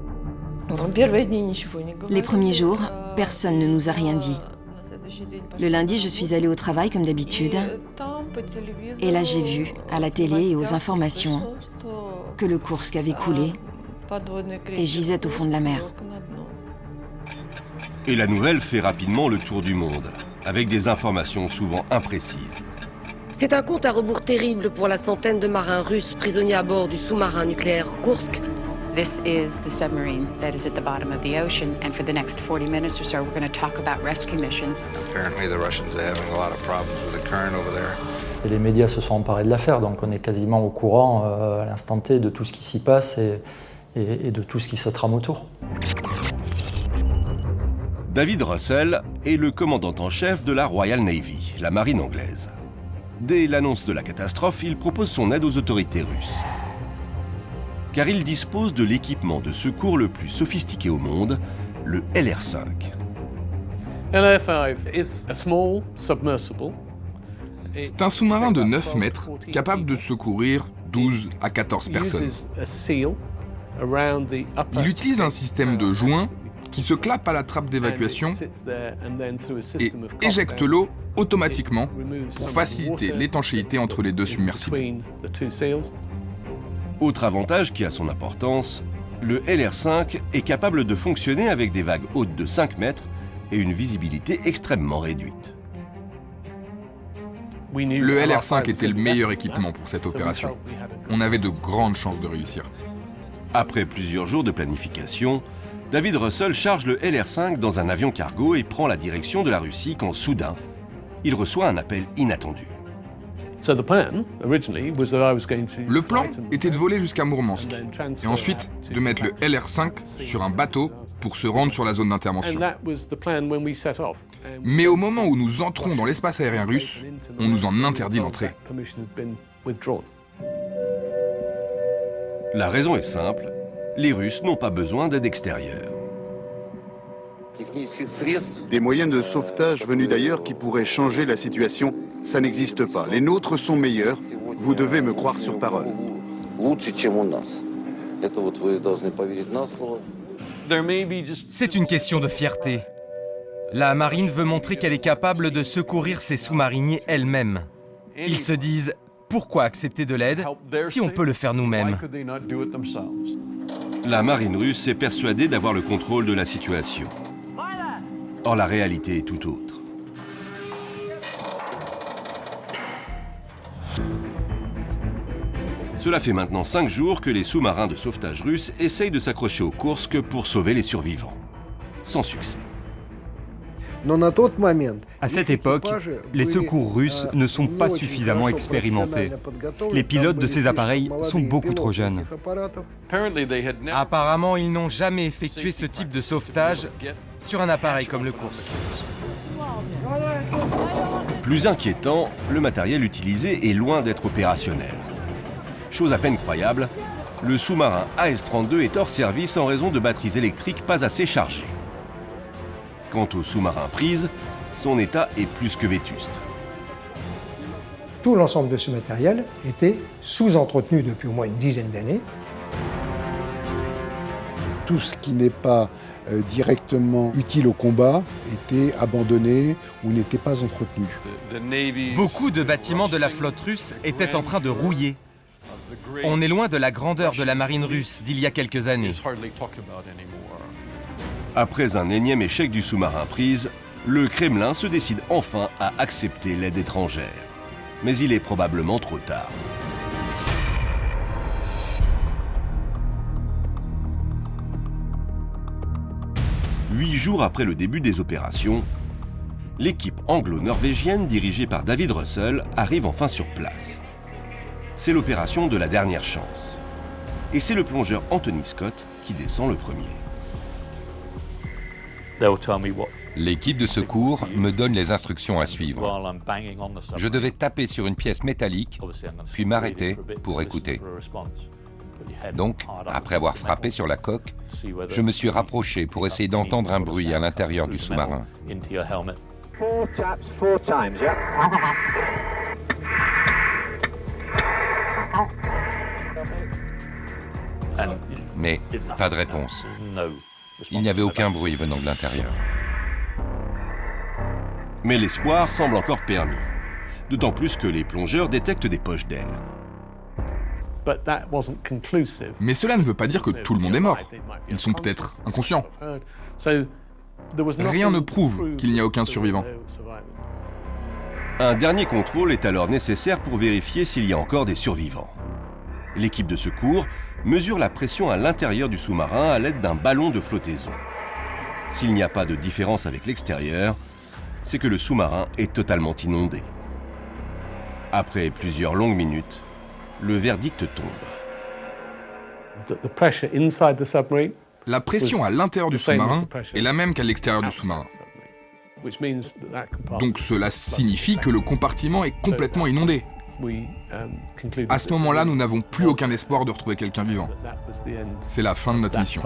Les premiers jours, personne ne nous a rien dit. Le lundi, je suis allée au travail comme d'habitude. Et là, j'ai vu, à la télé et aux informations, que le Kursk avait coulé et gisait au fond de la mer. Et la nouvelle fait rapidement le tour du monde, avec des informations souvent imprécises. C'est un compte à rebours terrible pour la centaine de marins russes prisonniers à bord du sous-marin nucléaire Kursk. This is the submarine that is at the bottom of the ocean, and for the next forty minutes or so, we're going to talk about rescue missions. Apparently, the Russians are having a lot of problems with the current over there. Et les médias se sont emparés de l'affaire, donc on est quasiment au courant euh, à l'instant T de tout ce qui s'y passe et, et, et de tout ce qui se trame autour. David Russell est le commandant en chef de la Royal Navy, la marine anglaise. Dès l'annonce de la catastrophe, il propose son aide aux autorités russes. Car il dispose de l'équipement de secours le plus sophistiqué au monde, le L R cinq. L R cinq is a small submersible. C'est un sous-marin de neuf mètres, capable de secourir douze à quatorze personnes. Il utilise un système de joint qui se clappe à la trappe d'évacuation et éjecte l'eau automatiquement pour faciliter l'étanchéité entre les deux submersibles. Autre avantage qui a son importance, le L R cinq est capable de fonctionner avec des vagues hautes de cinq mètres et une visibilité extrêmement réduite. Le L R cinq était le meilleur équipement pour cette opération. On avait de grandes chances de réussir. Après plusieurs jours de planification, David Russell charge le L R cinq dans un avion cargo et prend la direction de la Russie quand soudain, il reçoit un appel inattendu. Le plan était de voler jusqu'à Mourmansk et ensuite de mettre le L R cinq sur un bateau pour se rendre sur la zone d'intervention. Mais au moment où nous entrons dans l'espace aérien russe, on nous en interdit l'entrée. La raison est simple, les Russes n'ont pas besoin d'aide extérieure. Des moyens de sauvetage venus d'ailleurs qui pourraient changer la situation, ça n'existe pas. Les nôtres sont meilleurs, vous devez me croire sur parole. C'est une question de fierté. La marine veut montrer qu'elle est capable de secourir ses sous-mariniers elle-même. Ils se disent, pourquoi accepter de l'aide si on peut le faire nous-mêmes? La marine russe est persuadée d'avoir le contrôle de la situation. Or, la réalité est tout autre. Cela fait maintenant cinq jours que les sous-marins de sauvetage russes essayent de s'accrocher au Kursk pour sauver les survivants. Sans succès. À cette époque, les secours russes ne sont pas suffisamment expérimentés. Les pilotes de ces appareils sont beaucoup trop jeunes. Apparemment, ils n'ont jamais effectué ce type de sauvetage sur un appareil comme le Kursk. Plus inquiétant, le matériel utilisé est loin d'être opérationnel. Chose à peine croyable, le sous-marin A S trente-deux est hors service en raison de batteries électriques pas assez chargées. Quant au sous-marin prise, son état est plus que vétuste. Tout l'ensemble de ce matériel était sous-entretenu depuis au moins une dizaine d'années. Tout ce qui n'est pas euh, directement utile au combat était abandonné ou n'était pas entretenu. Beaucoup de bâtiments de la flotte russe étaient en train de rouiller. On est loin de la grandeur de la marine russe d'il y a quelques années. Après un énième échec du sous-marin prise, le Kremlin se décide enfin à accepter l'aide étrangère. Mais il est probablement trop tard. Huit jours après le début des opérations, l'équipe anglo-norvégienne dirigée par David Russell arrive enfin sur place. C'est l'opération de la dernière chance. Et c'est le plongeur Anthony Scott qui descend le premier. L'équipe de secours me donne les instructions à suivre. Je devais taper sur une pièce métallique, puis m'arrêter pour écouter. Donc, après avoir frappé sur la coque, je me suis rapproché pour essayer d'entendre un bruit à l'intérieur du sous-marin. Mais pas de réponse. Il n'y avait aucun bruit venant de l'intérieur. Mais l'espoir semble encore permis. D'autant plus que les plongeurs détectent des poches d'air. Mais cela ne veut pas dire que tout le monde est mort. Ils sont peut-être inconscients. Rien ne prouve qu'il n'y a aucun survivant. Un dernier contrôle est alors nécessaire pour vérifier s'il y a encore des survivants. L'équipe de secours mesure la pression à l'intérieur du sous-marin à l'aide d'un ballon de flottaison. S'il n'y a pas de différence avec l'extérieur, c'est que le sous-marin est totalement inondé. Après plusieurs longues minutes, le verdict tombe. La pression à l'intérieur du sous-marin est la même qu'à l'extérieur du sous-marin. Donc cela signifie que le compartiment est complètement inondé. À ce moment-là, nous n'avons plus aucun espoir de retrouver quelqu'un vivant. C'est la fin de notre mission.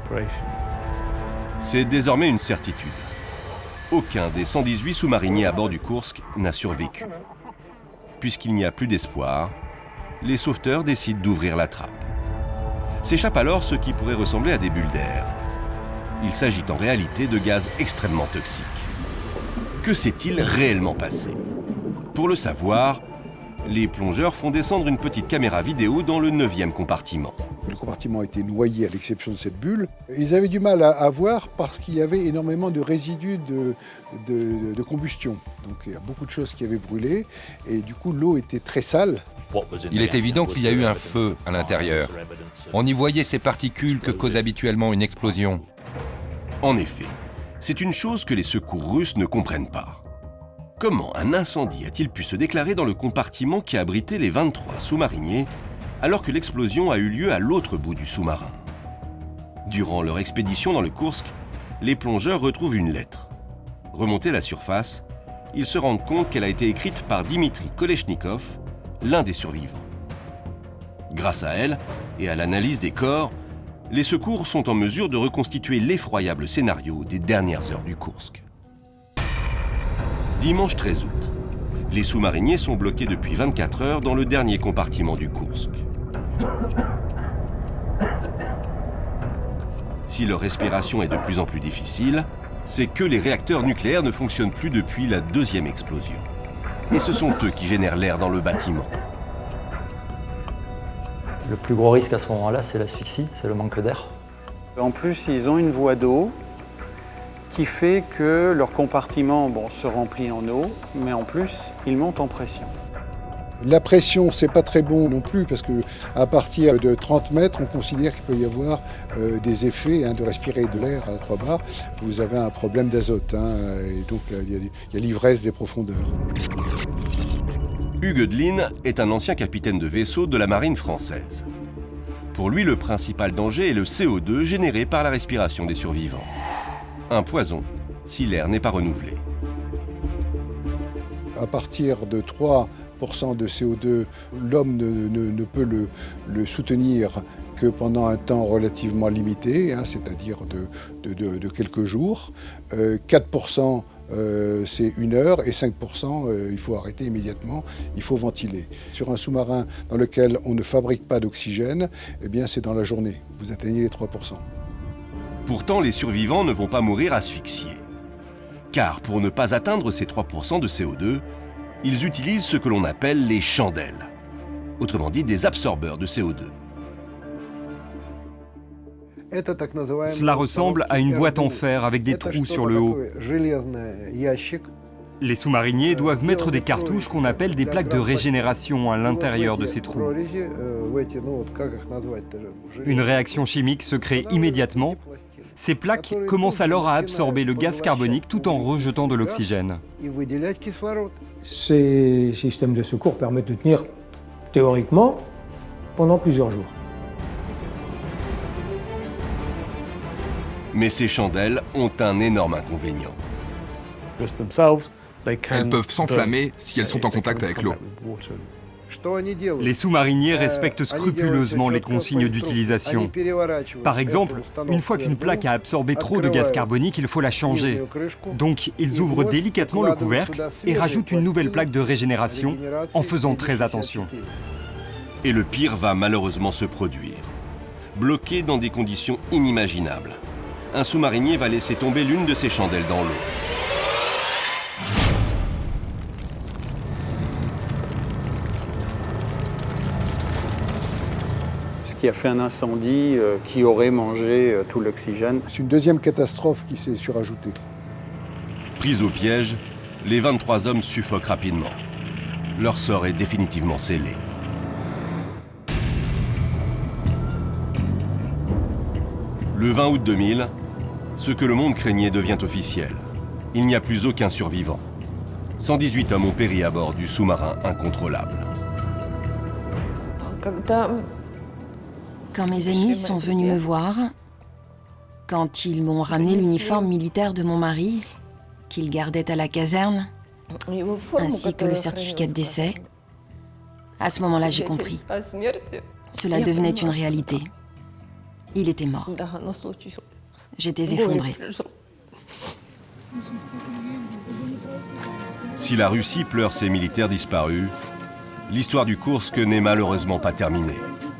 C'est désormais une certitude. Aucun des cent dix-huit sous-mariniers à bord du Kursk n'a survécu. Puisqu'il n'y a plus d'espoir, les sauveteurs décident d'ouvrir la trappe. S'échappe alors ce qui pourrait ressembler à des bulles d'air. Il s'agit en réalité de gaz extrêmement toxiques. Que s'est-il réellement passé? Pour le savoir, les plongeurs font descendre une petite caméra vidéo dans le neuvième compartiment. Le compartiment était noyé à l'exception de cette bulle. Ils avaient du mal à, à voir parce qu'il y avait énormément de résidus de, de, de combustion. Donc il y a beaucoup de choses qui avaient brûlé et du coup l'eau était très sale. Il est évident qu'il y a eu un feu à l'intérieur. On y voyait ces particules que cause habituellement une explosion. En effet, c'est une chose que les secours russes ne comprennent pas. Comment un incendie a-t-il pu se déclarer dans le compartiment qui abritait les vingt-trois sous-mariniers alors que l'explosion a eu lieu à l'autre bout du sous-marin? Durant leur expédition dans le Kursk, les plongeurs retrouvent une lettre. Remontés à la surface, ils se rendent compte qu'elle a été écrite par Dimitri Kolesnikov, l'un des survivants. Grâce à elle et à l'analyse des corps, les secours sont en mesure de reconstituer l'effroyable scénario des dernières heures du Kursk. Dimanche treize août, les sous-mariniers sont bloqués depuis vingt-quatre heures dans le dernier compartiment du Kursk. Si leur respiration est de plus en plus difficile, c'est que les réacteurs nucléaires ne fonctionnent plus depuis la deuxième explosion. Et ce sont eux qui génèrent l'air dans le bâtiment. Le plus gros risque à ce moment-là, c'est l'asphyxie, c'est le manque d'air. En plus, ils ont une voie d'eau qui fait que leur compartiment bon, se remplit en eau, mais en plus, ils montent en pression. La pression, c'est pas très bon non plus, parce qu'à partir de trente mètres, on considère qu'il peut y avoir euh, des effets hein, de respirer de l'air à trois bars. Vous avez un problème d'azote, hein, et donc il y, y a l'ivresse des profondeurs. Hugues Delin est un ancien capitaine de vaisseau de la marine française. Pour lui, le principal danger est le C O deux généré par la respiration des survivants. Un poison si l'air n'est pas renouvelé. À partir de trois pour cent de C O deux, l'homme ne, ne, ne peut le, le soutenir que pendant un temps relativement limité, hein, c'est-à-dire de, de, de, de quelques jours. Euh, quatre pour cent euh, c'est une heure et cinq pour cent euh, il faut arrêter immédiatement, il faut ventiler. Sur un sous-marin dans lequel on ne fabrique pas d'oxygène, eh bien c'est dans la journée, vous atteignez les trois pour cent. Pourtant, les survivants ne vont pas mourir asphyxiés. Car pour ne pas atteindre ces trois pour cent de C O deux, ils utilisent ce que l'on appelle les chandelles. Autrement dit, des absorbeurs de C O deux. Cela ressemble à une boîte en fer avec des trous sur le haut. Les sous-mariniers doivent mettre des cartouches qu'on appelle des plaques de régénération à l'intérieur de ces trous. Une réaction chimique se crée immédiatement. Ces plaques commencent alors à absorber le gaz carbonique tout en rejetant de l'oxygène. Ces systèmes de secours permettent de tenir, théoriquement, pendant plusieurs jours. Mais ces chandelles ont un énorme inconvénient. Elles peuvent s'enflammer si elles sont en contact avec l'eau. Les sous-mariniers respectent scrupuleusement les consignes d'utilisation. Par exemple, une fois qu'une plaque a absorbé trop de gaz carbonique, il faut la changer. Donc, ils ouvrent délicatement le couvercle et rajoutent une nouvelle plaque de régénération en faisant très attention. Et le pire va malheureusement se produire. Bloqué dans des conditions inimaginables, un sous-marinier va laisser tomber l'une de ses chandelles dans l'eau. Ce qui a fait un incendie euh, qui aurait mangé euh, tout l'oxygène. C'est une deuxième catastrophe qui s'est surajoutée. Pris au piège, les vingt-trois hommes suffoquent rapidement. Leur sort est définitivement scellé. Le vingt août deux mille, ce que le monde craignait devient officiel. Il n'y a plus aucun survivant. cent dix-huit hommes ont péri à bord du sous-marin incontrôlable. Quand mes amis sont venus me voir, quand ils m'ont ramené l'uniforme militaire de mon mari, qu'il gardait à la caserne, ainsi que le certificat de décès, à ce moment-là, j'ai compris. Cela devenait une réalité. Il était mort. J'étais effondrée. Si la Russie pleure ses militaires disparus, l'histoire du Koursk n'est malheureusement pas terminée.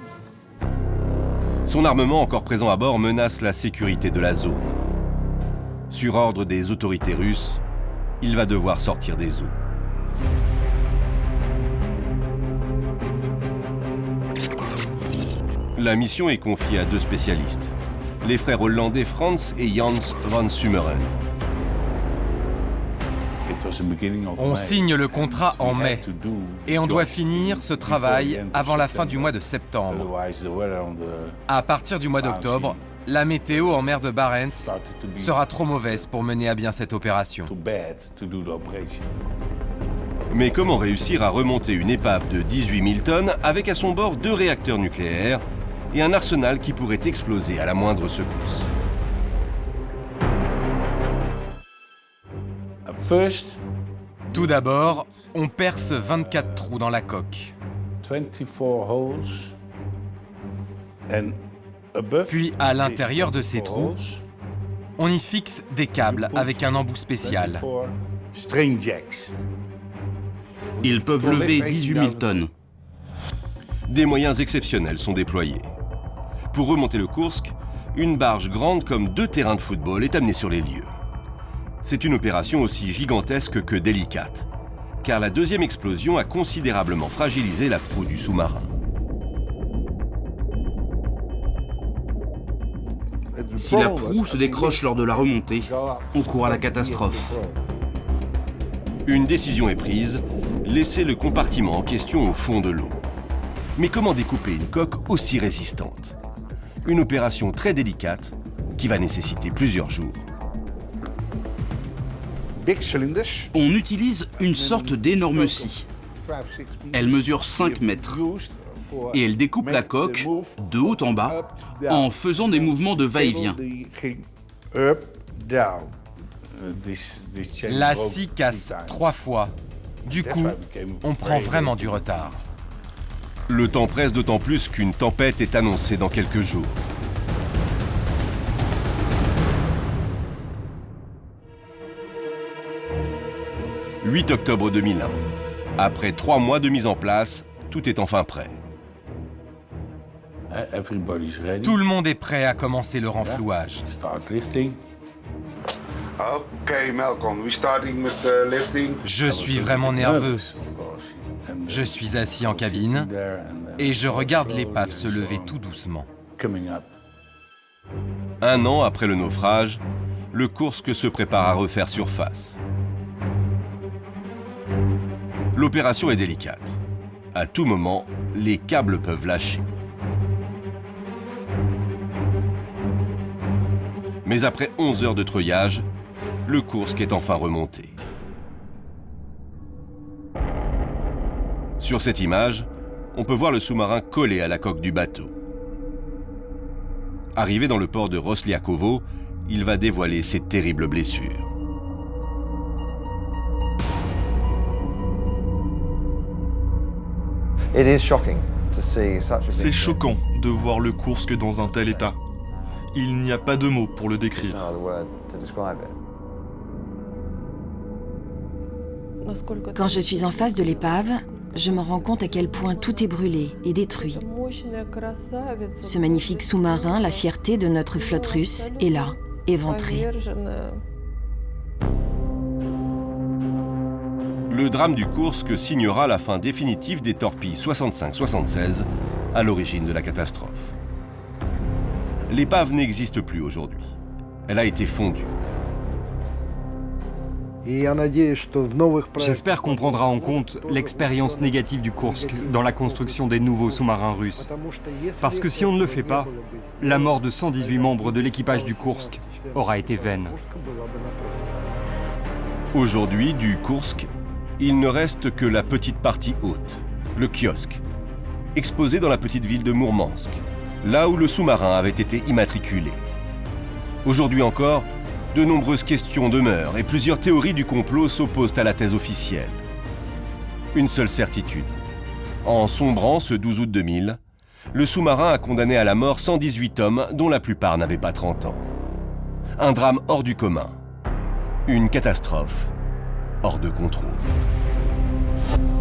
Son armement encore présent à bord menace la sécurité de la zone. Sur ordre des autorités russes, il va devoir sortir des eaux. La mission est confiée à deux spécialistes, les frères hollandais Frans et Jans van Summeren. On signe le contrat en mai et on doit finir ce travail avant la fin du mois de septembre. À partir du mois d'octobre, la météo en mer de Barents sera trop mauvaise pour mener à bien cette opération. Mais comment réussir à remonter une épave de dix-huit mille tonnes avec à son bord deux réacteurs nucléaires et un arsenal qui pourrait exploser à la moindre secousse? Tout d'abord, on perce vingt-quatre trous dans la coque. Puis, à l'intérieur de ces trous, on y fixe des câbles avec un embout spécial. Ils peuvent lever dix-huit mille tonnes. Des moyens exceptionnels sont déployés. Pour remonter le Koursk, une barge grande comme deux terrains de football est amenée sur les lieux. C'est une opération aussi gigantesque que délicate, car la deuxième explosion a considérablement fragilisé la proue du sous-marin. Si la proue se décroche lors de la remontée, on court à la catastrophe. Une décision est prise, laisser le compartiment en question au fond de l'eau. Mais comment découper une coque aussi résistante? Une opération très délicate qui va nécessiter plusieurs jours. On utilise une sorte d'énorme scie. Elle mesure cinq mètres et elle découpe la coque de haut en bas en faisant des mouvements de va-et-vient. La scie casse trois fois. Du coup, on prend vraiment du retard. Le temps presse d'autant plus qu'une tempête est annoncée dans quelques jours. huit octobre deux mille un. Après trois mois de mise en place, tout est enfin prêt. Tout le monde est prêt à commencer le renflouage. Je suis vraiment nerveux. Je suis assis en cabine et je regarde l'épave se lever tout doucement. Un an après le naufrage, le Koursk se prépare à refaire surface. L'opération est délicate. À tout moment, les câbles peuvent lâcher. Mais après onze heures de treuillage, le Kursk est enfin remonté. Sur cette image, on peut voir le sous-marin collé à la coque du bateau. Arrivé dans le port de Rosliakovo, il va dévoiler ses terribles blessures. C'est choquant de voir le Kursk dans un tel état. Il n'y a pas de mots pour le décrire. Quand je suis en face de l'épave, je me rends compte à quel point tout est brûlé et détruit. Ce magnifique sous-marin, la fierté de notre flotte russe, est là, éventré. Le drame du Kursk signera la fin définitive des torpilles soixante-cinq soixante-seize, à l'origine de la catastrophe. L'épave n'existe plus aujourd'hui. Elle a été fondue. J'espère qu'on prendra en compte l'expérience négative du Kursk dans la construction des nouveaux sous-marins russes. Parce que si on ne le fait pas, la mort de cent dix-huit membres de l'équipage du Kursk aura été vaine. Aujourd'hui, du Kursk, il ne reste que la petite partie haute, le kiosque, exposé dans la petite ville de Mourmansk, là où le sous-marin avait été immatriculé. Aujourd'hui encore, de nombreuses questions demeurent et plusieurs théories du complot s'opposent à la thèse officielle. Une seule certitude. En sombrant ce douze août deux mille, le sous-marin a condamné à la mort cent dix-huit hommes dont la plupart n'avaient pas trente ans. Un drame hors du commun. Une catastrophe hors de contrôle.